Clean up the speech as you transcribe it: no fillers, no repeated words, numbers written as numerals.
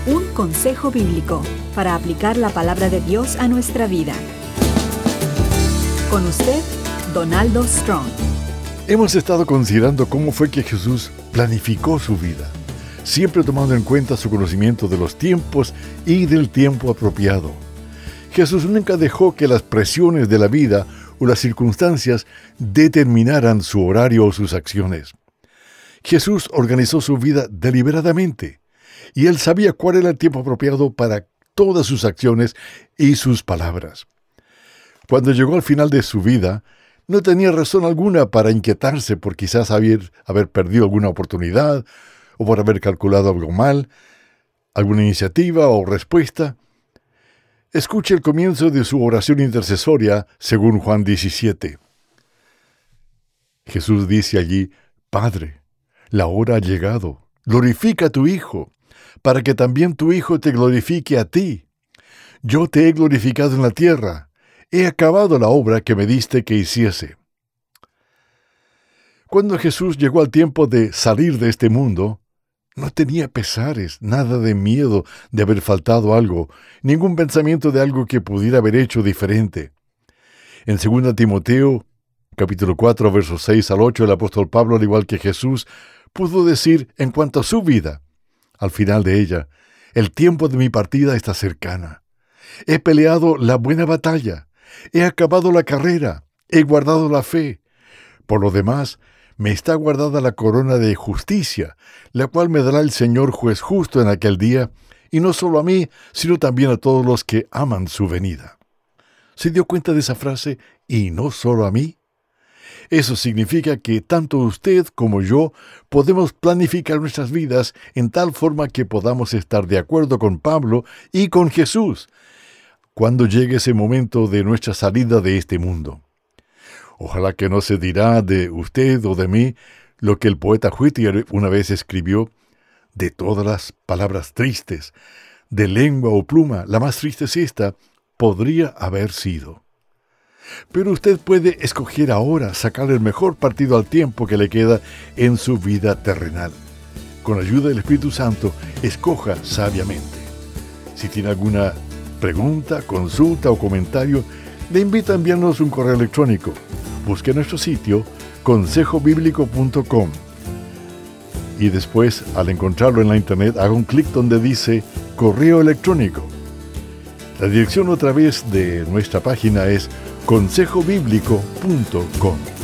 Un consejo bíblico para aplicar la palabra de Dios a nuestra vida. Con usted, Donaldo Strong. Hemos estado considerando cómo fue que Jesús planificó su vida, siempre tomando en cuenta su conocimiento de los tiempos y del tiempo apropiado. Jesús nunca dejó que las presiones de la vida o las circunstancias determinaran su horario o sus acciones. Jesús organizó su vida deliberadamente, y él sabía cuál era el tiempo apropiado para todas sus acciones y sus palabras. Cuando llegó al final de su vida, no tenía razón alguna para inquietarse por quizás haber perdido alguna oportunidad, o por haber calculado algo mal, alguna iniciativa o respuesta. Escuche el comienzo de su oración intercesoria según Juan 17. Jesús dice allí: Padre, la hora ha llegado, glorifica a tu Hijo, para que también tu Hijo te glorifique a ti. Yo te he glorificado en la tierra, he acabado la obra que me diste que hiciese. Cuando Jesús llegó al tiempo de salir de este mundo, no tenía pesares, nada de miedo de haber faltado algo, ningún pensamiento de algo que pudiera haber hecho diferente. En 2 Timoteo, capítulo 4, versos 6 al 8, el apóstol Pablo, al igual que Jesús, pudo decir en cuanto a su vida, al final de ella: el tiempo de mi partida está cercana. He peleado la buena batalla, he acabado la carrera, he guardado la fe. Por lo demás, me está guardada la corona de justicia, la cual me dará el Señor juez justo en aquel día, y no solo a mí, sino también a todos los que aman su venida. ¿Se dio cuenta de esa frase, y no solo a mí? Eso significa que tanto usted como yo podemos planificar nuestras vidas en tal forma que podamos estar de acuerdo con Pablo y con Jesús cuando llegue ese momento de nuestra salida de este mundo. Ojalá que no se dirá de usted o de mí lo que el poeta Whittier una vez escribió: de todas las palabras tristes, de lengua o pluma, la más triste es esta, podría haber sido. Pero usted puede escoger ahora sacar el mejor partido al tiempo que le queda en su vida terrenal. Con ayuda del Espíritu Santo, escoja sabiamente. Si tiene alguna pregunta, consulta o comentario, le invito a enviarnos un correo electrónico. Busque nuestro sitio consejobiblico.com y después, al encontrarlo en la internet, haga un clic donde dice correo electrónico. La dirección otra vez de nuestra página es consejobiblico.com.